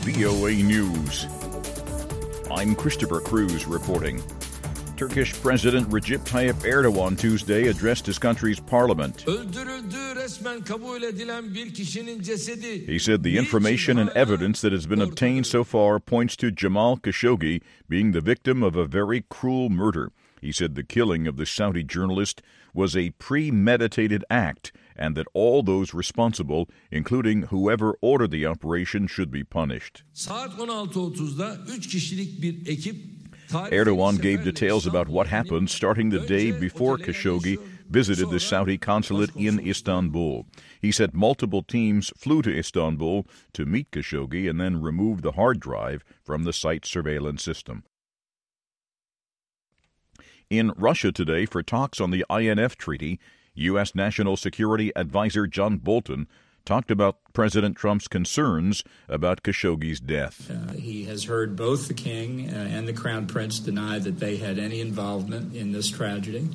VOA News. I'm Christopher Cruz reporting. Turkish President Recep Tayyip Erdogan Tuesday addressed his country's parliament. He said the information and evidence that has been obtained so far points to Jamal Khashoggi being the victim of a very cruel murder. He said the killing of the Saudi journalist was a premeditated act and that all those responsible, including whoever ordered the operation, should be punished. Erdogan gave details about what happened starting the day before Khashoggi visited the Saudi consulate in Istanbul. He said multiple teams flew to Istanbul to meet Khashoggi and then removed the hard drive from the site surveillance system. In Russia today, for talks on the INF Treaty, U.S. National Security Advisor John Bolton talked about President Trump's concerns about Khashoggi's death. He has heard both the king and the crown prince deny that they had any involvement in this tragedy.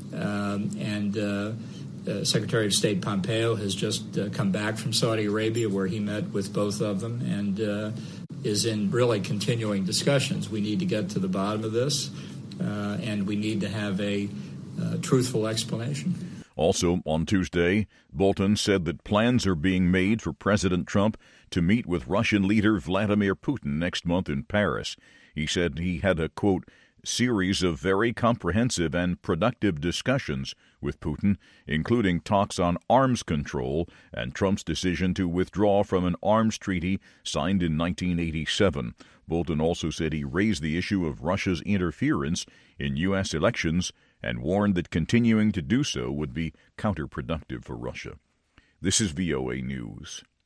Secretary of State Pompeo has just come back from Saudi Arabia, where he met with both of them and is in really continuing discussions. We need to get to the bottom of this, and we need to have a truthful explanation. Also, on Tuesday, Bolton said that plans are being made for President Trump to meet with Russian leader Vladimir Putin next month in Paris. He said he had a, quote, series of very comprehensive and productive discussions with Putin, including talks on arms control and Trump's decision to withdraw from an arms treaty signed in 1987. Bolton also said he raised the issue of Russia's interference in U.S. elections and warned that continuing to do so would be counterproductive for Russia. This is VOA News.